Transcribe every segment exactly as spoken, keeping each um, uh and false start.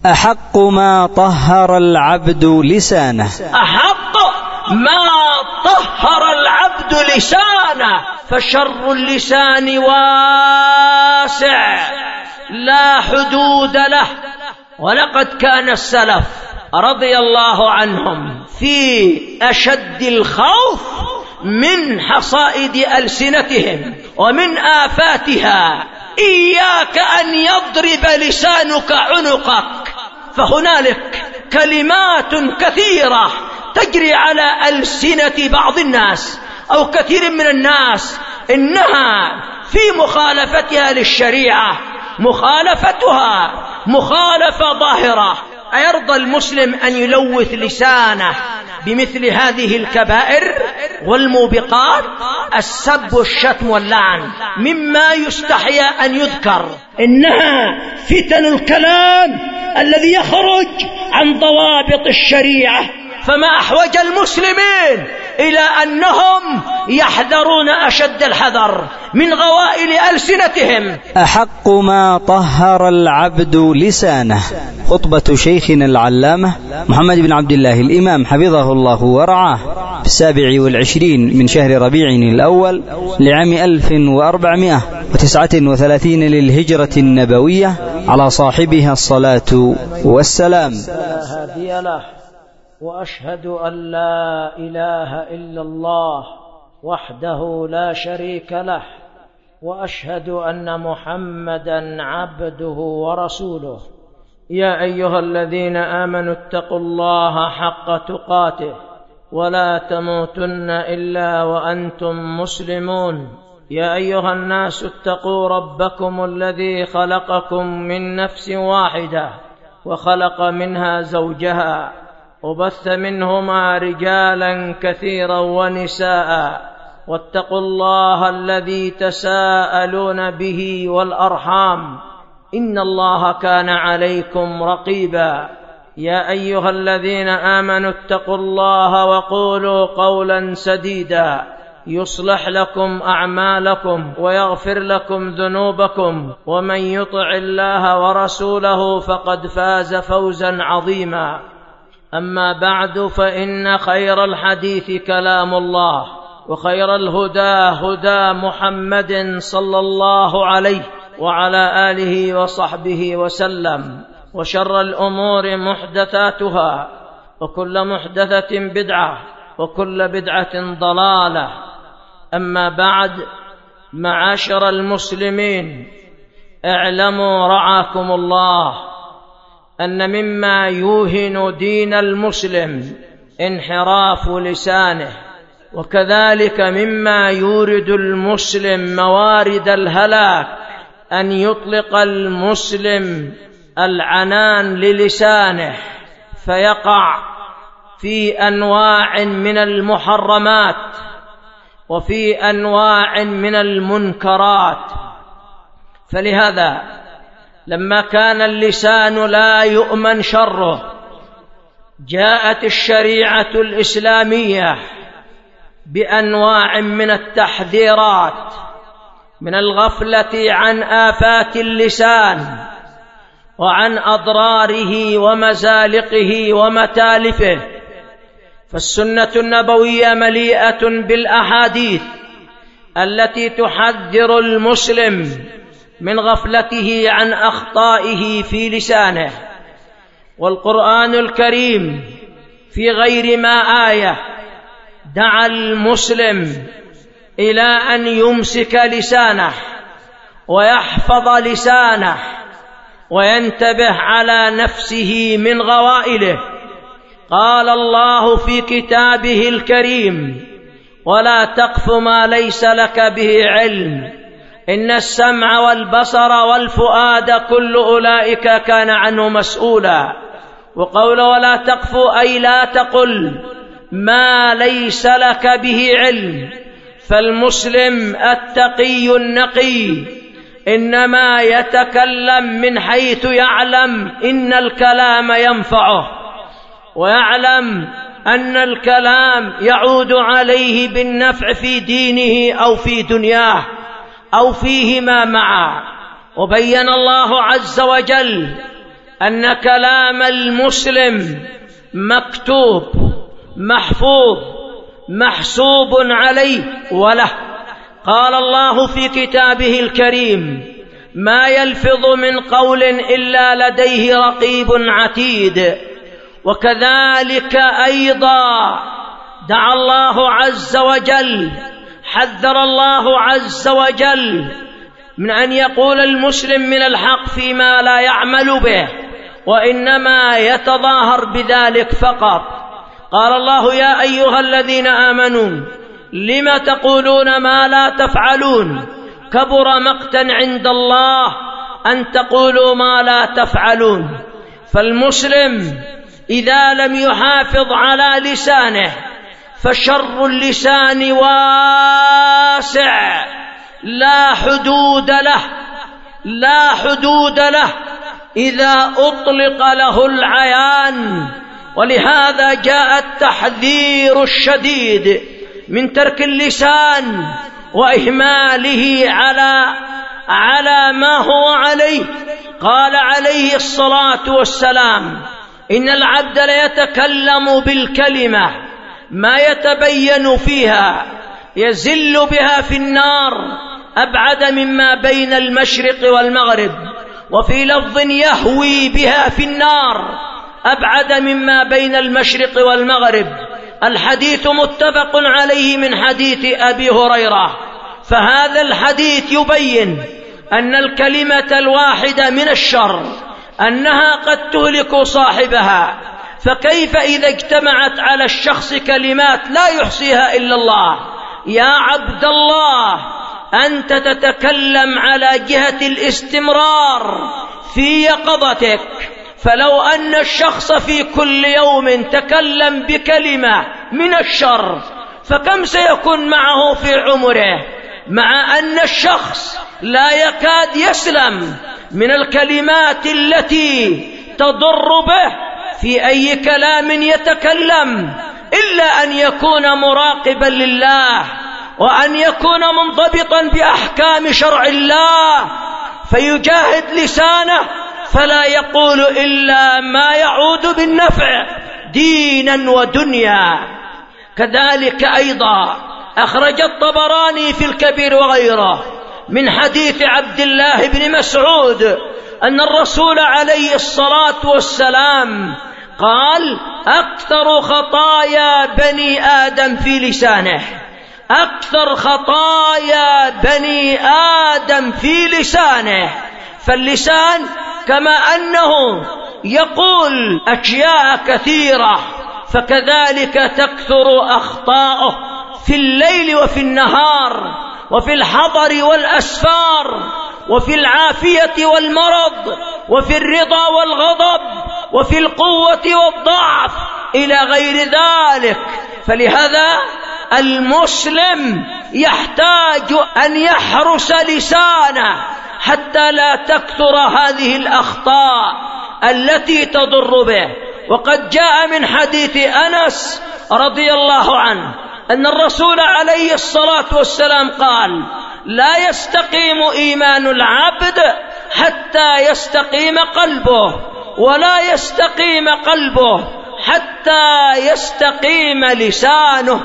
أحق ما طهر العبد لسانه. أحق ما طهر العبد لسانه، فشر اللسان واسع لا حدود له. ولقد كان السلف رضي الله عنهم في أشد الخوف من حصائد ألسنتهم ومن آفاتها. إياك أن يضرب لسانك عنقك، فهنالك كلمات كثيرة تجري على ألسنة بعض الناس أو كثير من الناس إنها في مخالفتها للشريعة، مخالفتها مخالفة ظاهرة. أيرضى المسلم أن يلوث لسانه بمثل هذه الكبائر والموبقات؟ السب والشتم واللعن مما يستحيا أن يذكر، إنها فتن الكلام الذي يخرج عن ضوابط الشريعة. فما أحوج المسلمين إلى أنهم يحذرون أشد الحذر من غوائل ألسنتهم. أحق ما طهر العبد لسانه. خطبة شيخنا العلامة محمد بن عبد الله الإمام حفظه الله ورعاه في السابع والعشرين من شهر ربيع الأول لعام ألف وأربعمائة وتسعة وثلاثين للهجرة النبوية على صاحبها الصلاة والسلام. وأشهد أن لا إله إلا الله وحده لا شريك له، وأشهد أن محمدا عبده ورسوله. يا أيها الذين آمنوا اتقوا الله حق تقاته ولا تموتن إلا وأنتم مسلمون. يا أيها الناس اتقوا ربكم الذي خلقكم من نفس واحدة وخلق منها زوجها وبث منهما رجالا كثيرا ونساء، واتقوا الله الذي تساءلون به والأرحام إن الله كان عليكم رقيبا. يا أيها الذين آمنوا اتقوا الله وقولوا قولا سديدا يصلح لكم أعمالكم ويغفر لكم ذنوبكم، ومن يطع الله ورسوله فقد فاز فوزا عظيما. أما بعد، فإن خير الحديث كلام الله، وخير الهدى هدى محمد صلى الله عليه وعلى آله وصحبه وسلم، وشر الأمور محدثاتها، وكل محدثة بدعة، وكل بدعة ضلالة. أما بعد، معاشر المسلمين، اعلموا رعاكم الله أن مما يوهن دين المسلم انحراف لسانه، وكذلك مما يورد المسلم موارد الهلاك أن يطلق المسلم العنان للسانه فيقع في أنواع من المحرمات وفي أنواع من المنكرات. فلهذا لما كان اللسان لا يؤمن شره، جاءت الشريعة الإسلامية بأنواع من التحذيرات من الغفلة عن آفات اللسان وعن أضراره ومزالقه ومتالفه. فالسنة النبوية مليئة بالأحاديث التي تحذر المسلم من غفلته عن أخطائه في لسانه. والقرآن الكريم في غير ما آية دعا المسلم إلى أن يمسك لسانه ويحفظ لسانه وينتبه على نفسه من غوائله. قال الله في كتابه الكريم: ولا تقف ما ليس لك به علم إن السمع والبصر والفؤاد كل أولئك كان عنه مسؤولا. وقول ولا تقف أي لا تقل ما ليس لك به علم. فالمسلم التقي النقي إنما يتكلم من حيث يعلم إن الكلام ينفعه، ويعلم أن الكلام يعود عليه بالنفع في دينه أو في دنياه أو فيهما معا. وبين الله عز وجل أن كلام المسلم مكتوب محفوظ محسوب عليه وله. قال الله في كتابه الكريم: ما يلفظ من قول إلا لديه رقيب عتيد. وكذلك أيضا دعا الله عز وجل، حذر الله عز وجل من أن يقول المسلم من الحق فيما لا يعمل به، وإنما يتظاهر بذلك فقط. قال الله: يا أيها الذين آمنوا لم تقولون ما لا تفعلون كبر مقتا عند الله أن تقولوا ما لا تفعلون. فالمسلم إذا لم يحافظ على لسانه فشر اللسان واسع لا حدود له لا حدود له إذا أطلق له العيان. ولهذا جاء التحذير الشديد من ترك اللسان وإهماله على على ما هو عليه. قال عليه الصلاة والسلام: إن العبد ليتكلم بالكلمة ما يتبين فيها يزل بها في النار أبعد مما بين المشرق والمغرب، وفي لفظ يهوي بها في النار أبعد مما بين المشرق والمغرب. الحديث متفق عليه من حديث أبي هريرة. فهذا الحديث يبين أن الكلمة الواحدة من الشر أنها قد تهلك صاحبها. فكيف إذا اجتمعت على الشخص كلمات لا يحصيها إلا الله؟ يا عبد الله، أنت تتكلم على جهة الاستمرار في يقظتك، فلو أن الشخص في كل يوم تكلم بكلمة من الشر فكم سيكون معه في عمره؟ مع أن الشخص لا يكاد يسلم من الكلمات التي تضر به في أي كلام يتكلم، إلا أن يكون مراقبا لله وأن يكون منضبطا بأحكام شرع الله، فيجاهد لسانه فلا يقول إلا ما يعود بالنفع دينا ودنيا. كذلك أيضا أخرج الطبراني في الكبير وغيره من حديث عبد الله بن مسعود أن الرسول عليه الصلاة والسلام قال: أكثر خطايا بني آدم في لسانه، أكثر خطايا بني آدم في لسانه. فاللسان كما أنه يقول أشياء كثيرة فكذلك تكثر أخطاؤه في الليل وفي النهار، وفي الحضر والأسفار، وفي العافية والمرض، وفي الرضا والغضب، وفي القوة والضعف إلى غير ذلك. فلهذا المسلم يحتاج أن يحرس لسانه حتى لا تكثر هذه الأخطاء التي تضر به. وقد جاء من حديث أنس رضي الله عنه أن الرسول عليه الصلاة والسلام قال: لا يستقيم إيمان العبد حتى يستقيم قلبه، ولا يستقيم قلبه حتى يستقيم لسانه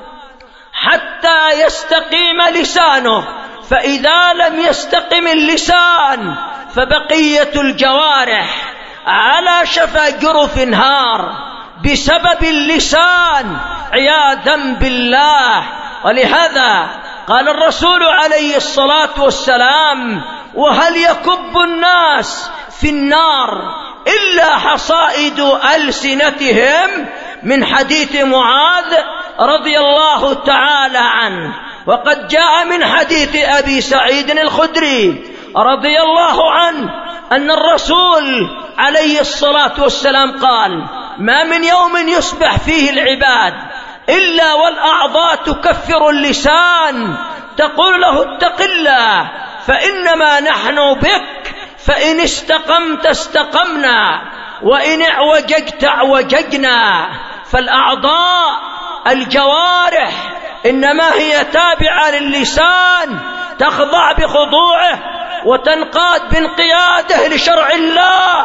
حتى يستقيم لسانه. فإذا لم يستقم اللسان فبقية الجوارح على شفا جرف هار بسبب اللسان عياذا بالله. ولهذا قال الرسول عليه الصلاة والسلام: وهل يكب الناس في النار إلا حصائد ألسنتهم؟ من حديث معاذ رضي الله تعالى عنه. وقد جاء من حديث أبي سعيد الخدري رضي الله عنه أن الرسول عليه الصلاة والسلام قال: ما من يوم يصبح فيه العباد إلا والأعضاء تكفر اللسان تقول له: اتق الله فإنما نحن بك، فإن استقمت استقمنا وإن اعوججت اعوججنا. فالأعضاء الجوارح إنما هي تابعة للسان، تخضع بخضوعه وتنقاد بانقياده لشرع الله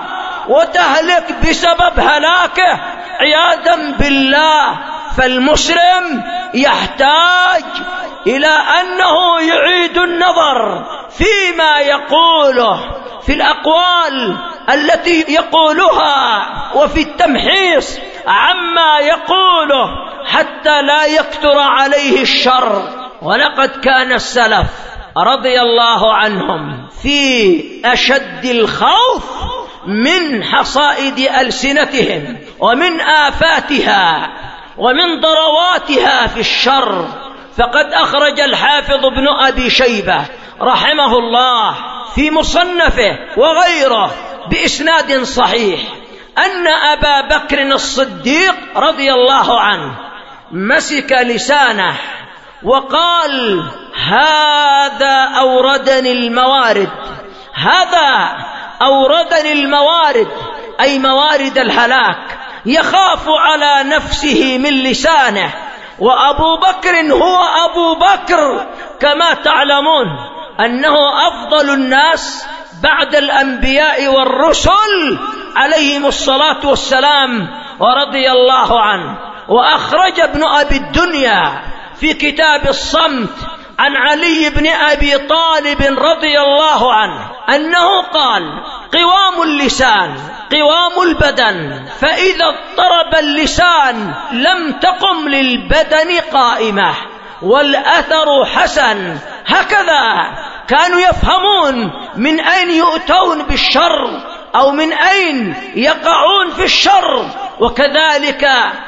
وتهلك بسبب هلاكه عياذا بالله. فالمسلم يحتاج إلى أنه يعيد النظر فيما يقوله، في الأقوال التي يقولها، وفي التمحيص عما يقوله حتى لا يكثر عليه الشر. ولقد كان السلف رضي الله عنهم في أشد الخوف من حصائد ألسنتهم ومن آفاتها ومن ضرواتها في الشر. فقد أخرج الحافظ ابن أبي شيبة رحمه الله في مصنفه وغيره بإسناد صحيح أن أبا بكر الصديق رضي الله عنه مسك لسانه وقال: هذا أوردني الموارد، هذا أوردني الموارد، أي موارد الهلاك، يخاف على نفسه من لسانه. وأبو بكر هو أبو بكر كما تعلمون أنه أفضل الناس بعد الأنبياء والرسل عليهم الصلاة والسلام ورضي الله عنه. وأخرج ابن أبي الدنيا في كتاب الصمت عن علي بن أبي طالب رضي الله عنه أنه قال: قوام اللسان قوام البدن، فإذا اضطرب اللسان لم تقم للبدن قائمة، والأثر حسن. هكذا كانوا يفهمون من أين يؤتون بالشر أو من أين يقعون في الشر، وكذلك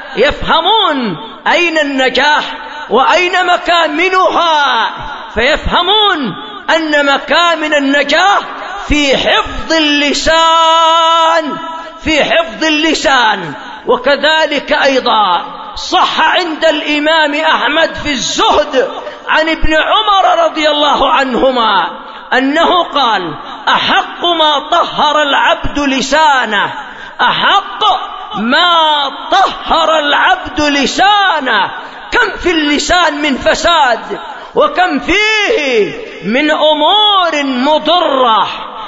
يفهمون أين النجاح وأين مكامنها، فيفهمون أن مكامن النجاح في حفظ اللسان، في حفظ اللسان. وكذلك أيضا صح عند الإمام أحمد في الزهد عن ابن عمر رضي الله عنهما أنه قال: أحق ما طهر العبد لسانه، أحق ما طهر العبد لسانه. كم في اللسان من فساد، وكم فيه من أمور مضرة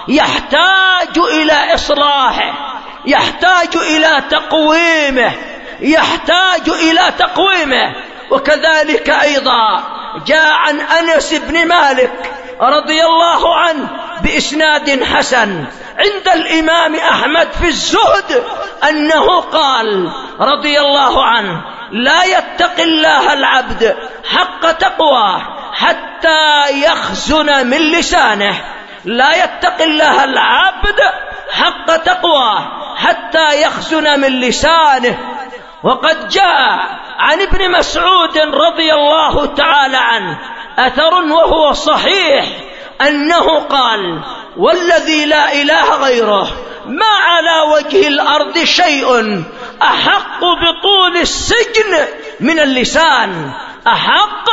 يحتاج إلى إصلاحه، يحتاج إلى تقويمه، يحتاج إلى تقويمه. وكذلك أيضا جاء عن أنس بن مالك رضي الله عنه بإسناد حسن عند الإمام أحمد في الزهد أنه قال رضي الله عنه: لا يتقي الله العبد حق تقواه حتى يخزن من لسانه، لا يتقي الله العبد حق تقواه حتى يخزن من لسانه. وقد جاء عن ابن مسعود رضي الله تعالى عنه أثر وهو صحيح أنه قال: والذي لا إله غيره ما على وجه الأرض شيء أحق بطول السجن من اللسان، أحق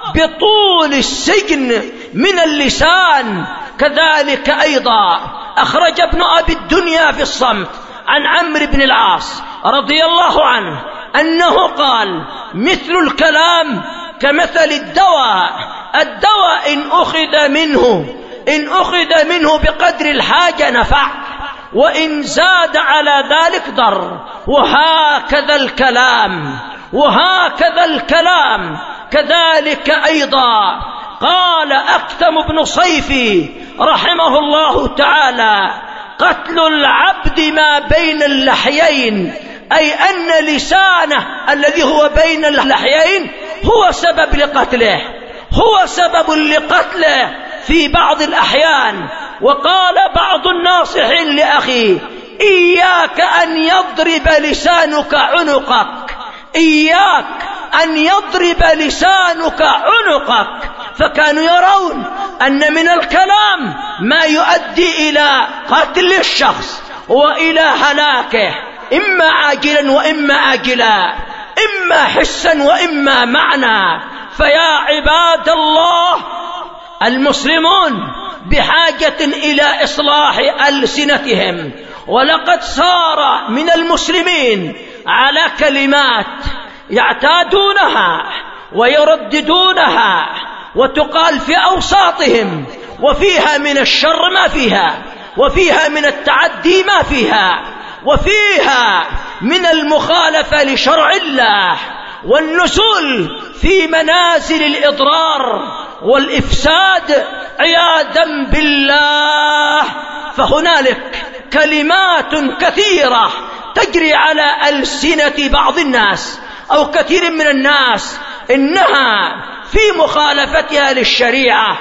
بطول السجن من اللسان. كذلك أيضا أخرج ابن أبي الدنيا في الصمت عن عمرو بن العاص رضي الله عنه أنه قال: مثل الكلام كمثل الدواء، الدواء إن أخذ منه إن أخذ منه بقدر الحاجة نفع، وإن زاد على ذلك ضر. وهكذا الكلام، وهكذا الكلام. كذلك أيضا قال أكثم بن صيفي رحمه الله تعالى: قتل العبد ما بين اللحيين، أي أن لسانه الذي هو بين اللحيين هو سبب لقتله، هو سبب لقتله في بعض الأحيان. وقال بعض الناصحين لأخيه: إياك أن يضرب لسانك عنقك، إياك أن يضرب لسانك عنقك. فكانوا يرون أن من الكلام ما يؤدي إلى قتل الشخص وإلى هلاكه، إما عاجلا وإما آجلا، إما حسا وإما معنى. فيا عباد الله، المسلمون بحاجة إلى إصلاح ألسنتهم. ولقد صار من المسلمين على كلمات يعتادونها ويرددونها وتقال في أوساطهم، وفيها من الشر ما فيها، وفيها من التعدي ما فيها، وفيها من المخالفة لشرع الله والنزول في منازل الإضرار والإفساد عياذا بالله. فهنالك كلمات كثيرة تجري على ألسنة بعض الناس أو كثير من الناس إنها في مخالفتها للشريعة،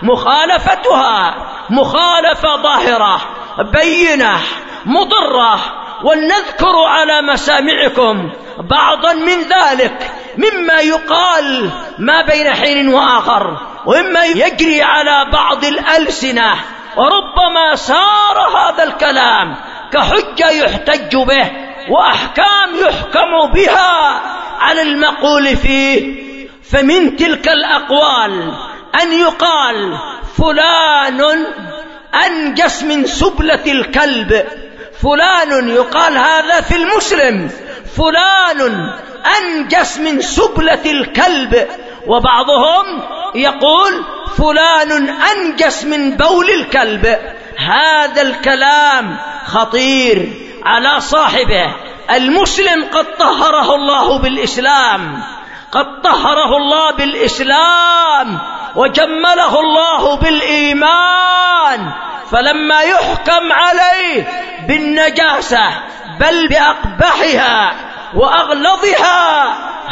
مخالفتها مخالفة ظاهرة بينة مضرة. ولنذكر على مسامعكم بعضا من ذلك مما يقال ما بين حين وآخر، ومما يجري على بعض الألسنة، وربما صار هذا الكلام كحجة يحتج به وأحكام يحكم بها على المقول فيه. فمن تلك الأقوال أن يقال فلان أنجس من سبلة الكلب، فلان يقال هذا في المسلم، فلان أنجس من سبلة الكلب، وبعضهم يقول فلان أنجس من بول الكلب. هذا الكلام خطير على صاحبه. المسلم قد طهره الله بالإسلام، قد طهره الله بالإسلام وجمله الله بالإيمان، فلما يحكم عليه بالنجاسة بل بأقبحها وأغلظها،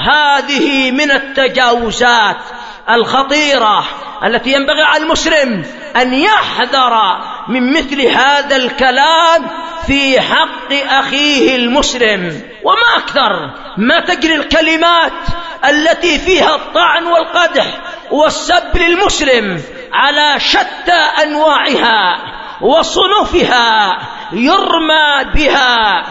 هذه من التجاوزات الخطيرة التي ينبغي على المسلم أن يحذر من مثل هذا الكلام في حق أخيه المسلم. وما أكثر ما تجري الكلمات التي فيها الطعن والقدح والسب للمسلم على شتى أنواعها وصنوفها، يرمى بها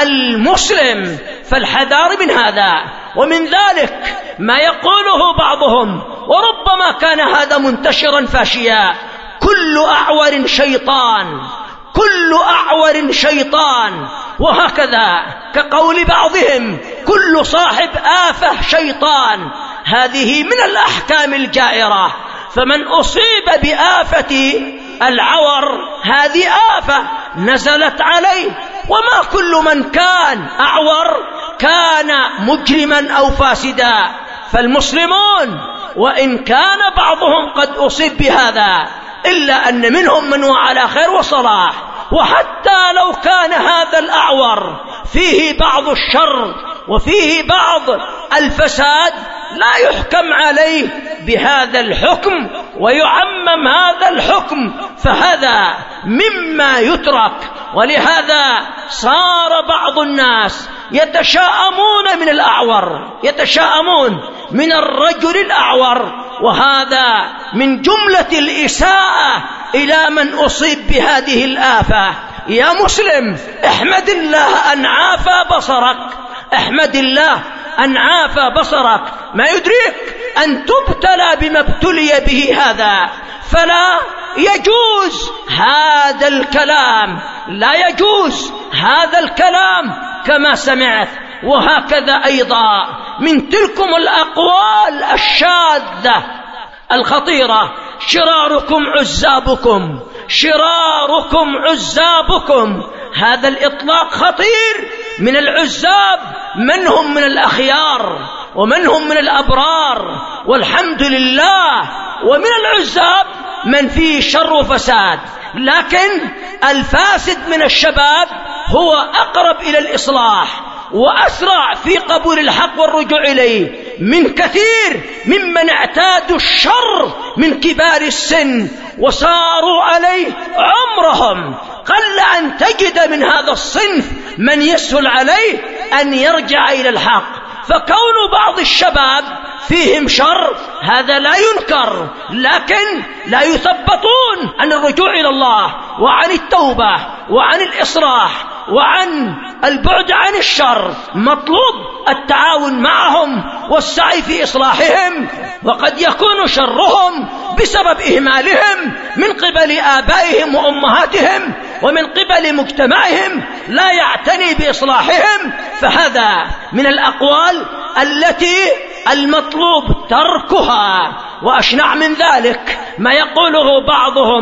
المسلم، فالحذار من هذا. ومن ذلك ما يقوله بعضهم، وربما كان هذا منتشرا فاشيا: كل أعور شيطان، كل أعور شيطان، وهكذا كقول بعضهم كل صاحب آفة شيطان. هذه من الأحكام الجائرة، فمن أصيب بآفة العور هذه آفة نزلت عليه، وما كل من كان أعور كان مجرما أو فاسدا. فالمسلمون وإن كان بعضهم قد أصيب بهذا إلا أن منهم من هو على خير وصلاح، وحتى لو كان هذا الأعور فيه بعض الشر وفيه بعض الفساد لا يحكم عليه بهذا الحكم ويعمم هذا الحكم، فهذا مما يترك. ولهذا صار بعض الناس يتشاءمون من الأعور، يتشاءمون من الرجل الأعور، وهذا من جملة الإساءة إلى من أصيب بهذه الآفة. يا مسلم احمد الله أن عافى بصرك، احمد الله أن عافى بصرك. ما يدريك أن تبتلى بما ابتلي به هذا، فلا يجوز هذا الكلام، لا يجوز هذا الكلام كما سمعت. وهكذا أيضا من تلكم الأقوال الشاذة الخطيرة: شراركم عزابكم، شراركم عزابكم. هذا الإطلاق خطير. من العزاب من هم من الأخيار ومن هم من الأبرار والحمد لله، ومن العزاب من فيه شر وفساد. لكن الفاسد من الشباب هو أقرب إلى الإصلاح وأسرع في قبول الحق والرجوع إليه من كثير ممن اعتادوا الشر من كبار السن وصاروا عليه عمرهم. قل أن تجد من هذا الصنف من يسهل عليه أن يرجع إلى الحق. فكون بعض الشباب فيهم شر هذا لا ينكر، لكن لا يثبطون عن الرجوع إلى الله وعن التوبة وعن الإصلاح وعن البعد عن الشر. مطلوب التعاون معهم والسعي في إصلاحهم، وقد يكون شرهم بسبب إهمالهم من قبل آبائهم وأمهاتهم ومن قبل مجتمعهم لا يعتني بإصلاحهم. فهذا من الأقوال التي المطلوب تركها. وأشنع من ذلك ما يقوله بعضهم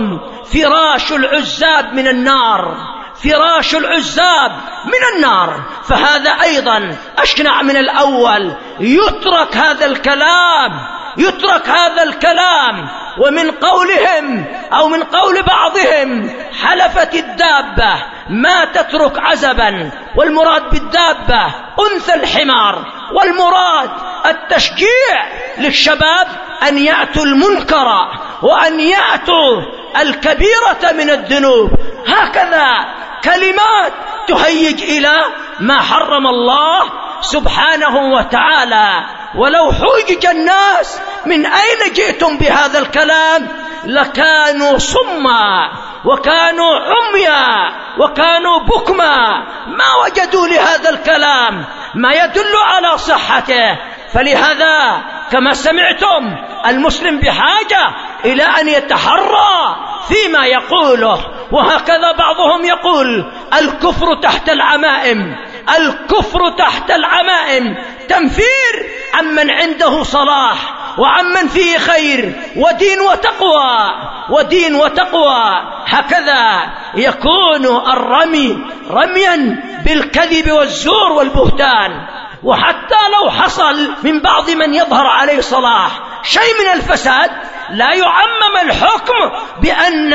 فراش العزاب من النار، فراش العزاب من النار. فهذا أيضا أشنع من الأول. يترك هذا الكلام، يترك هذا الكلام. ومن قولهم أو من قول بعضهم حلفت الدابة ما تترك عزبا، والمراد بالدابة أنثى الحمار، والمراد التشجيع للشباب أن يأتوا المنكر وأن يأتوا الكبيرة من الذنوب. هكذا كلمات تهيج إلى ما حرم الله سبحانه وتعالى. ولو حوجج الناس من أين جئتم بهذا الكلام لكانوا صما وكانوا عميا وكانوا بكما، ما وجدوا لهذا الكلام ما يدل على صحته. فلهذا كما سمعتم المسلم بحاجة إلى أن يتحرى فيما يقوله. وهكذا بعضهم يقول الكفر تحت العمائم، الكفر تحت العمائم، تنفير عمن عنده صلاح وعمن فيه خير ودين وتقوى ودين وتقوى. هكذا يكون الرمي رميا بالكذب والزور والبهتان. وحتى لو حصل من بعض من يظهر عليه صلاح شيء من الفساد لا يعمم الحكم بأن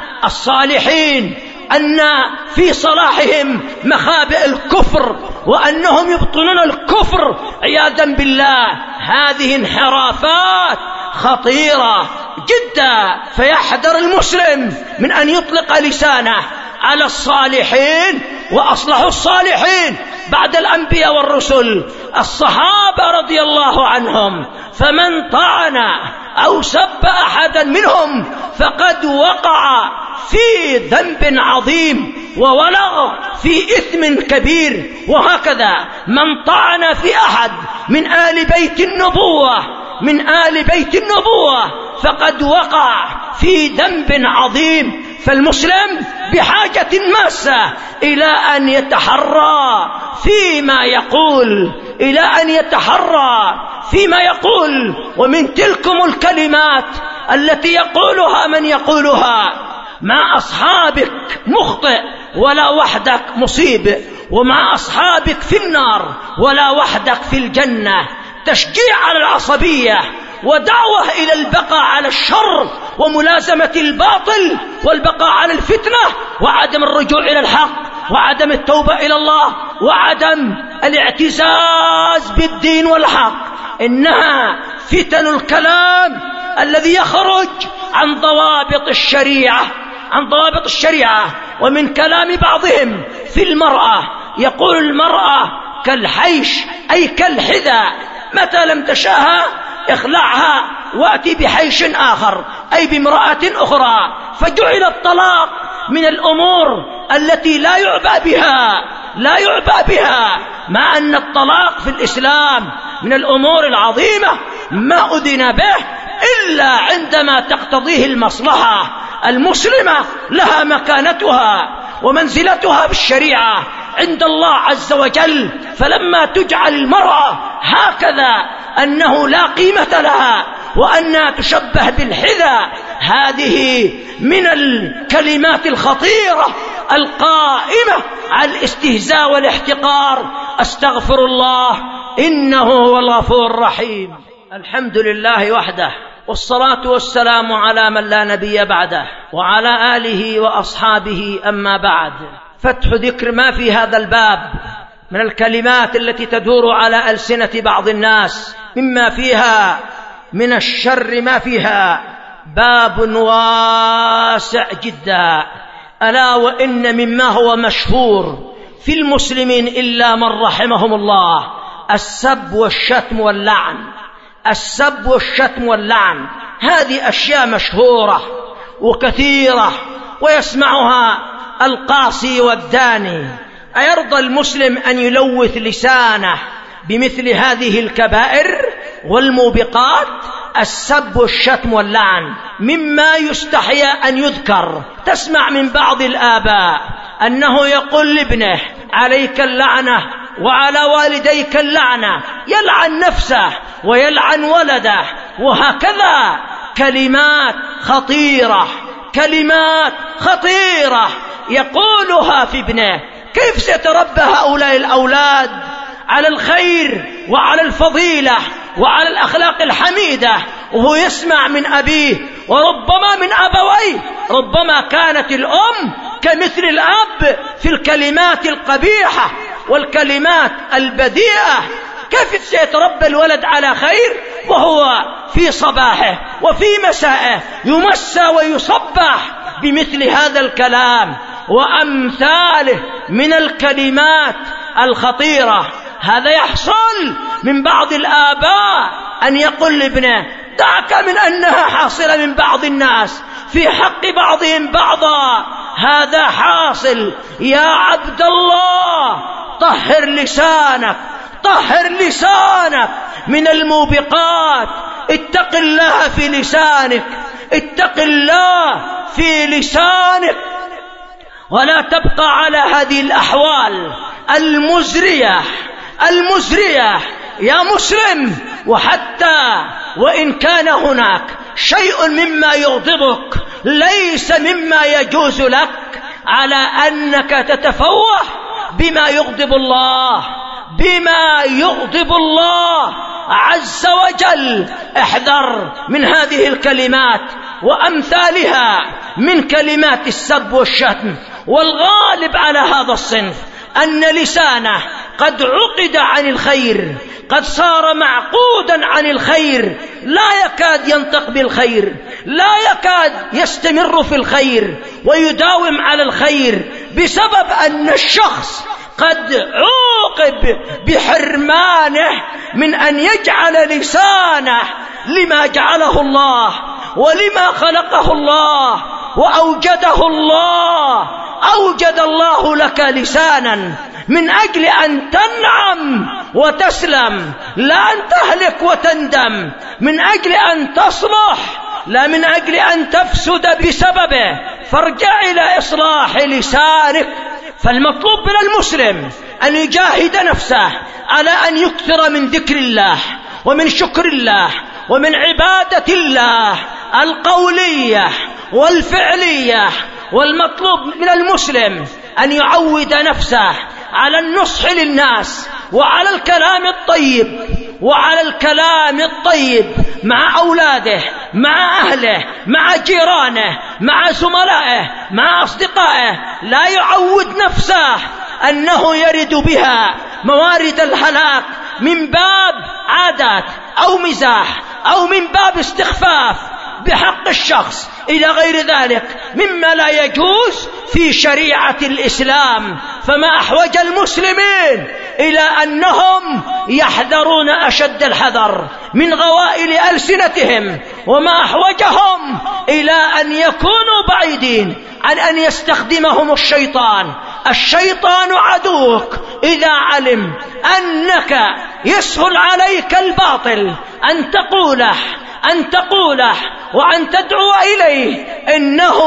الصالحين أن في صلاحهم مخابئ الكفر وأنهم يبطلون الكفر عياذا بالله. هذه انحرافات خطيرة جدا، فيحذر المسلم من أن يطلق لسانه على الصالحين وأصلحوا الصالحين بعد الأنبياء والرسل الصحابة رضي الله عنهم. فمن طعن أو سب أحدا منهم فقد وقع في ذنب عظيم وولغ في إثم كبير. وهكذا من طعن في أحد من آل بيت النبوة من آل بيت النبوة فقد وقع في ذنب عظيم. فالمسلم بحاجة ماسة إلى أن يتحرى فيما يقول، إلى أن يتحرى فيما يقول. ومن تلكم الكلمات التي يقولها من يقولها: مع أصحابك مخطئ ولا وحدك مصيب، ومع أصحابك في النار ولا وحدك في الجنة. تشجيع على العصبية ودعوة إلى البقاء على الشر وملازمة الباطل والبقاء على الفتنة وعدم الرجوع إلى الحق وعدم التوبة إلى الله وعدم الاعتزاز بالدين والحق. إنها فتن الكلام الذي يخرج عن ضوابط الشريعة عن ضوابط الشريعة. ومن كلام بعضهم في المرأة يقول: المرأة كالحيش، أي كالحذاء، متى لم تشاها اخلعها وأتي بحيش آخر، أي بامرأة أخرى. فجعل الطلاق من الأمور التي لا يعبأ بها لا يعبأ بها مع أن الطلاق في الإسلام من الأمور العظيمة ما أذن به إلا عندما تقتضيه المصلحة. المسلمة لها مكانتها ومنزلتها بالشريعة عند الله عز وجل. فلما تجعل المرأة هكذا أنه لا قيمة لها وأنها تشبه بالحذاء، هذه من الكلمات الخطيرة القائمة على الاستهزاء والاحتقار. أستغفر الله إنه هو الغفور الرحيم. الحمد لله وحده، والصلاة والسلام على من لا نبي بعده وعلى آله وأصحابه. أما بعد، فتح ذكر ما في هذا الباب من الكلمات التي تدور على ألسنة بعض الناس مما فيها من الشر ما فيها باب واسع جدا. ألا وإن مما هو مشهور في المسلمين إلا من رحمهم الله السب والشتم واللعن. السب والشتم واللعن هذه أشياء مشهورة وكثيرة ويسمعها القاصي والداني. أيرضى المسلم أن يلوث لسانه بمثل هذه الكبائر والموبقات؟ السب والشتم واللعن مما يستحيى أن يذكر. تسمع من بعض الآباء أنه يقول لابنه: عليك اللعنة وعلى والديك اللعنة، يلعن نفسه ويلعن ولده. وهكذا كلمات خطيرة كلمات خطيرة يقولها في ابنه. كيف سيتربى هؤلاء الأولاد على الخير وعلى الفضيلة وعلى الأخلاق الحميدة وهو يسمع من أبيه وربما من أبويه؟ ربما كانت الأم كمثل الأب في الكلمات القبيحة والكلمات البذيئة. كيف سيتربى الولد على خير وهو في صباحه وفي مسائه يمسى ويصبح بمثل هذا الكلام وأمثاله من الكلمات الخطيرة؟ هذا يحصل من بعض الآباء أن يقول لابنه دعك من أنها حاصلة من بعض الناس في حق بعضهم بعضا. هذا حاصل يا عبد الله. طهر لسانك، طهر لسانك من الموبقات. اتق الله في لسانك، اتق الله في لسانك، ولا تبقى على هذه الأحوال المزرية المزرية يا مسلم. وحتى وإن كان هناك شيء مما يغضبك ليس مما يجوز لك على أنك تتفوه بما يغضب الله، بما يغضب الله عز وجل. احذر من هذه الكلمات وأمثالها من كلمات السب والشتم. والغالب على هذا الصنف أن لسانه قد عقد عن الخير، قد صار معقودا عن الخير، لا يكاد ينطق بالخير، لا يكاد يستمر في الخير ويداوم على الخير، بسبب أن الشخص قد عوقب بحرمانه من أن يجعل لسانه لما جعله الله ولما خلقه الله وأوجده الله. أوجد الله لك لسانا من أجل أن تنعم وتسلم، لا أن تهلك وتندم، من أجل أن تصلح لا من أجل أن تفسد بسببه. فارجع إلى إصلاح لسانك. فالمطلوب من المسلم أن يجاهد نفسه على أن يكثر من ذكر الله ومن شكر الله ومن عبادة الله القولية والفعلية. والمطلوب من المسلم أن يعود نفسه على النصح للناس وعلى الكلام الطيب وعلى الكلام الطيب مع أولاده، مع أهله، مع جيرانه، مع زملائه، مع أصدقائه. لا يعود نفسه أنه يرد بها موارد الهلاك من باب عادات أو مزاح أو من باب استخفاف بحق الشخص إلى غير ذلك مما لا يجوز في شريعة الإسلام. فما أحوج المسلمين إلى أنهم يحذرون أشد الحذر من غوائل ألسنتهم، وما أحوجهم إلى أن يكونوا بعيدين عن أن يستخدمهم الشيطان. الشيطان عدوك إذا علم أنك يسهل عليك الباطل أن تقوله أن تقوله وأن تدعو إليه، إنه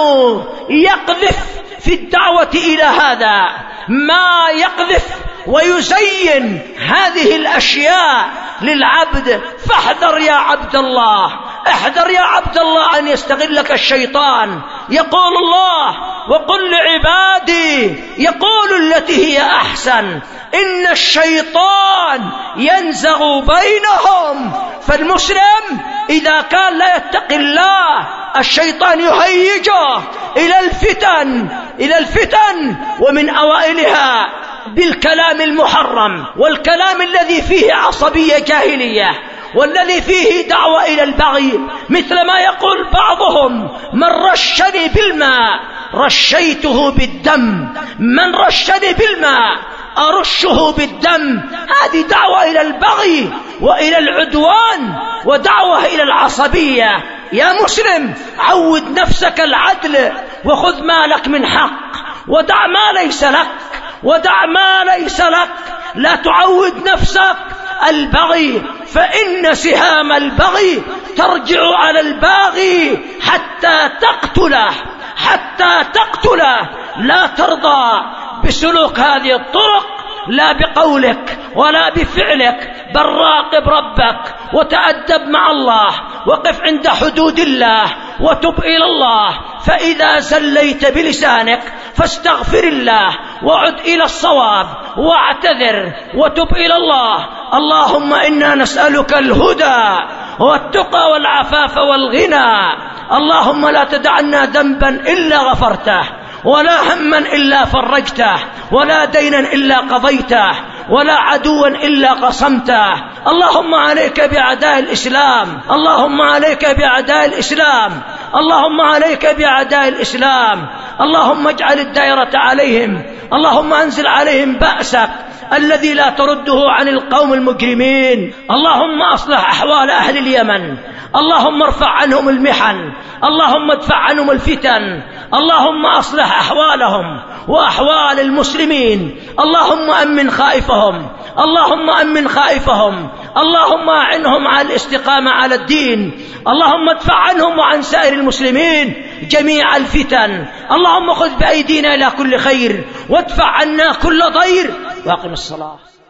يقذف في الدعوة إلى هذا ما يقذف ويزين هذه الأشياء للعبد. فاحذر يا عبد الله، احذر يا عبد الله أن يستغلك الشيطان. يقول الله وقل لعبادي يقول التي هي أحسن إن الشيطان ينزغ بينهم. فالمسلم إذا كان لا يتقي الله الشيطان يهيجه إلى الفتن إلى الفتن ومن أوائلها بالكلام المحرم والكلام الذي فيه عصبية جاهلية والذي فيه دعوة إلى البغي، مثل ما يقول بعضهم من رشني بالماء رشيته بالدم، من رشني بالماء أرشه بالدم. هذه دعوة إلى البغي وإلى العدوان ودعوة إلى العصبية. يا مسلم عود نفسك العدل وخذ ما لك من حق ودع ما ليس لك ودع ما ليس لك. لا تعود نفسك البغي، فإن سهام البغي ترجع على الباغي حتى تقتله حتى تقتله. لا ترضى بسلوك هذه الطرق، لا بقولك ولا بفعلك، بل راقب ربك وتأدب مع الله، وقف عند حدود الله وتب إلى الله. فإذا زليت بلسانك فاستغفر الله وعد إلى الصواب واعتذر وتب إلى الله. اللهم إنا نسألك الهدى والتقى والعفاف والغنى. اللهم لا تدعنا ذنبا إلا غفرته، ولا هما إلا فرجته، ولا دينا إلا قضيته، ولا عدوا إلا قصمته. اللهم عليك بأعداء الإسلام، اللهم عليك بأعداء الإسلام، اللهم عليك بأعداء الإسلام. اللهم اجعل الدائرة عليهم، اللهم أنزل عليهم بأسك الذي لا ترده عن القوم المجرمين. اللهم أصلح أحوال أهل اليمن، اللهم ارفع عنهم المحن، اللهم ادفع عنهم الفتن، اللهم أصلح أحوالهم وأحوال المسلمين. اللهم أمن خائفهم، اللهم أمن خائفهم، اللهم أعنهم على الاستقامة على الدين. اللهم ادفع عنهم وعن سائر المسلمين جميع الفتن. اللهم خذ بأيدينا إلى كل خير وادفع عنا كل ضير. واقم الصلاة.